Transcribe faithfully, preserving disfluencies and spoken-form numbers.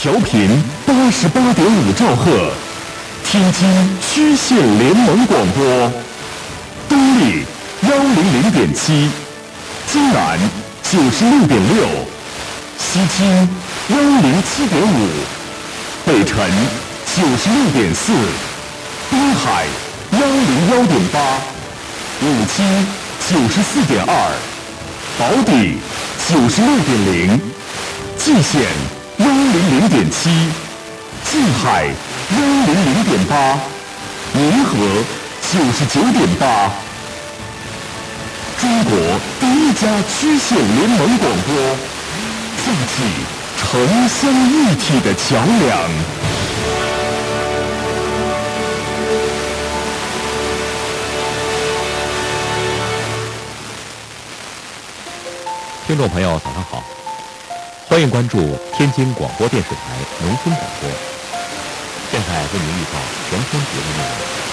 调频八十八点五兆赫，天津区县联盟广播，东丽幺零零点七，津南九十六点六，西青幺零七点五，北辰九十六点四，滨海幺零幺点八，武清九十四点二，宝坻九十六点零，蓟县幺零零点七，冀海幺零零点八，宁河九十九点八。中国第一家区县联盟广播，架起城乡一体的桥梁。 听众朋友，早上好，欢迎关注天津广播电视台农村广播。现在为您预报全天节目内容。